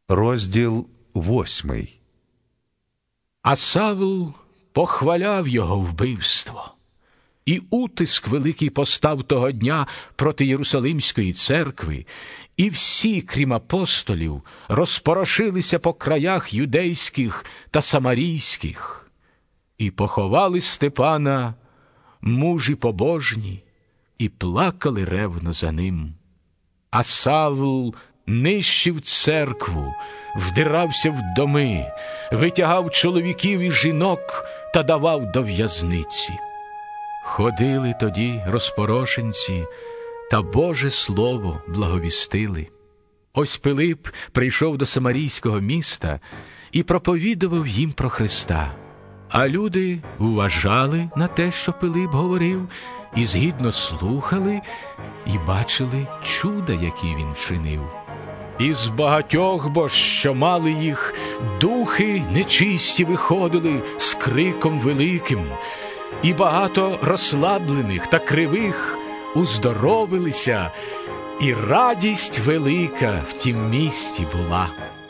Розділ 8. А Савл похваляв його вбивство. І утиск великий постав того дня проти Єрусалимської церкви, і всі, крім апостолів, розпорошилися по краях юдейських та самарійських. І поховали Степана мужі побожні, і плакали ревно за ним. А Савл нищив церкву, вдирався в доми, витягав чоловіків і жінок та давав до в'язниці. Ходили тоді розпорошенці, та Боже Слово благовістили. Ось Пилип прийшов до самарійського міста і проповідував їм про Христа. А люди вважали на те, що Пилип говорив, і згідно слухали, і бачили чуда, які він чинив. Із багатьох бо, що мали їх, духи нечисті виходили з криком великим, і багато розслаблених та кривих уздоровилися, і радість велика в тім місті була.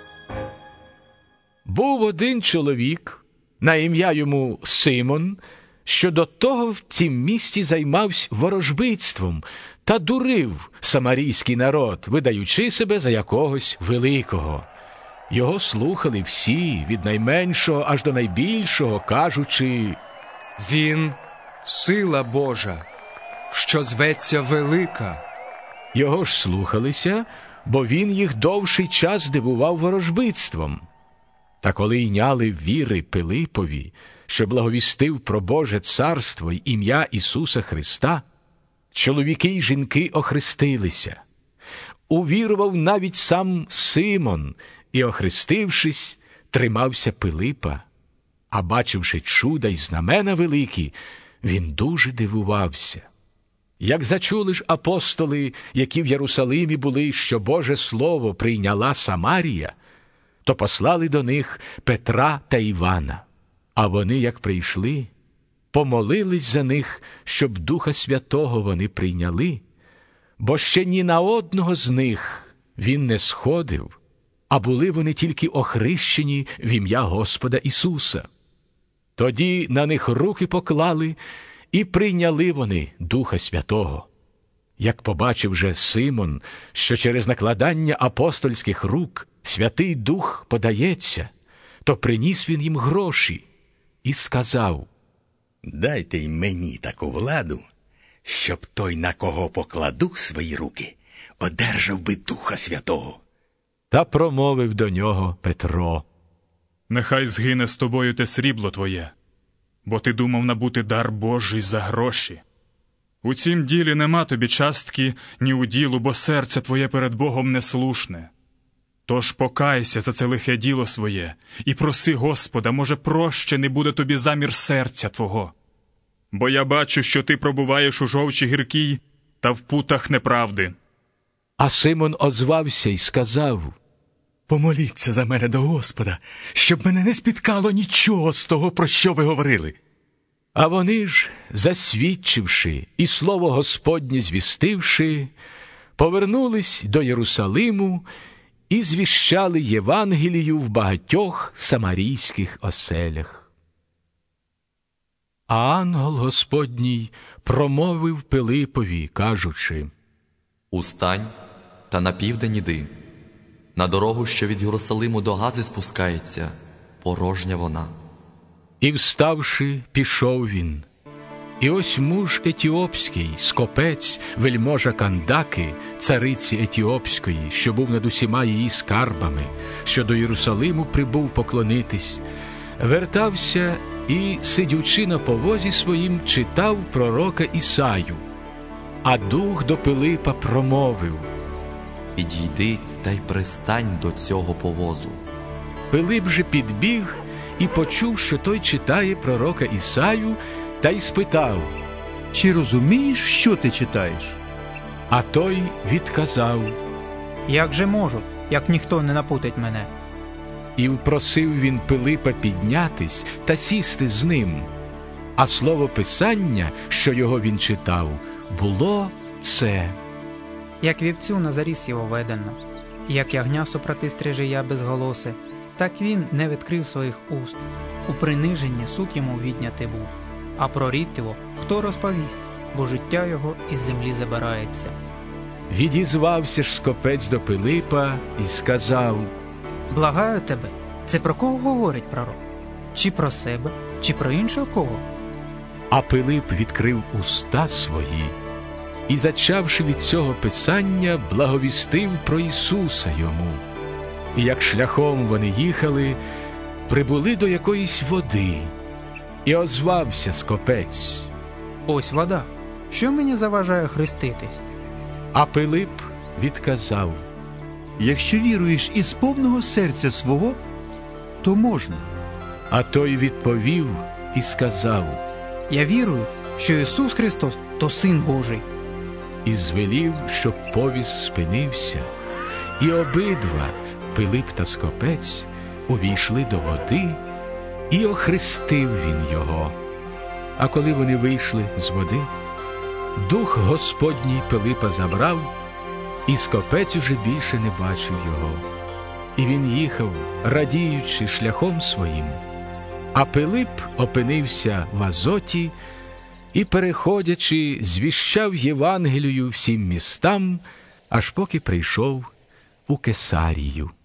Був один чоловік, на ім'я йому Симон, що до того в тім місті займався ворожбитством та дурив самарійський народ, видаючи себе за якогось великого. Його слухали всі, від найменшого аж до найбільшого, кажучи: «Він – сила Божа, що зветься велика». Його ж слухалися, бо він їх довший час дивував ворожбитством. Та коли йняли віри Пилипові, що благовістив про Боже царство й ім'я Ісуса Христа, чоловіки й жінки охрестилися. Увірував навіть сам Симон і, охрестившись, тримався Пилипа. А бачивши чуда й знамена великі, він дуже дивувався. Як зачули ж апостоли, які в Єрусалимі були, що Боже Слово прийняла Самарія, то послали до них Петра та Івана. А вони, як прийшли, помолились за них, щоб Духа Святого вони прийняли, бо ще ні на одного з них він не сходив, а були вони тільки охрещені в ім'я Господа Ісуса. Тоді на них руки поклали, і прийняли вони Духа Святого. Як побачив же Симон, що через накладання апостольських рук Святий Дух подається, то приніс він їм гроші і сказав: «Дайте й мені таку владу, щоб той, на кого покладу свої руки, одержав би Духа Святого». Та промовив до нього Петро: «Нехай згине з тобою те срібло твоє, бо ти думав набути дар Божий за гроші. У цім ділі нема тобі частки ні уділу, бо серце твоє перед Богом неслушне. Тож покайся за це лихе діло своє і проси Господа, може, прощений буде тобі замір серця твого. Бо я бачу, що ти пробуваєш у жовчі гіркій та в путах неправди». А Симон озвався й сказав: «Помоліться за мене до Господа, щоб мене не спіткало нічого з того, про що ви говорили». А вони ж, засвідчивши і слово Господнє звістивши, повернулись до Єрусалиму і звіщали Євангелію в багатьох самарійських оселях. А ангел Господній промовив Пилипові, кажучи: «Устань та на південь іди. На дорогу, що від Єрусалиму до Гази спускається, порожня вона». І, вставши, пішов він. І ось муж етіопський, скопець, вельможа Кандаки, цариці етіопської, що був над усіма її скарбами, що до Єрусалиму прибув поклонитись, вертався і, сидючи на повозі своїм, читав пророка Ісаю. А дух до Пилипа промовив: «Підійди та й пристань до цього повозу». Пилип же підбіг і почув, що той читає пророка Ісаю, та й спитав: «Чи розумієш, що ти читаєш?» А той відказав: «Як же можу, як ніхто не напутить мене?» І впросив він Пилипа піднятись та сісти з ним. А слово Писання, що його він читав, було це: «Як вівцю на заріз його ведено, Як ягня супроти стрижея безголосе, так він не відкрив своїх уст. У приниженні суд йому віднятий був. А про рід його хто розповість, бо життя його із землі забирається. Відізвався ж скопець до Пилипа і сказав: Благаю тебе, це про кого говорить пророк? Чи про себе, чи про іншого кого? А Пилип відкрив уста свої і, зачавши від цього писання, благовістив про Ісуса йому. І як шляхом вони їхали, прибули до якоїсь води, і озвався скопець: Ось вода. Що мені заважає хреститись? А Пилип відказав: Якщо віруєш із повного серця свого, то можна. А той відповів і сказав: Я вірую, що Ісус Христос – то Син Божий. І звелів, щоб повіз спинився, і обидва, Пилип та скопець, увійшли до води, і охрестив він його. А коли вони вийшли з води, Дух Господній Пилипа забрав, і скопець уже більше не бачив його. І він їхав, радіючи шляхом своїм. А Пилип опинився в Азоті і, переходячи, звіщав Євангелію всім містам, аж поки прийшов у Кесарію.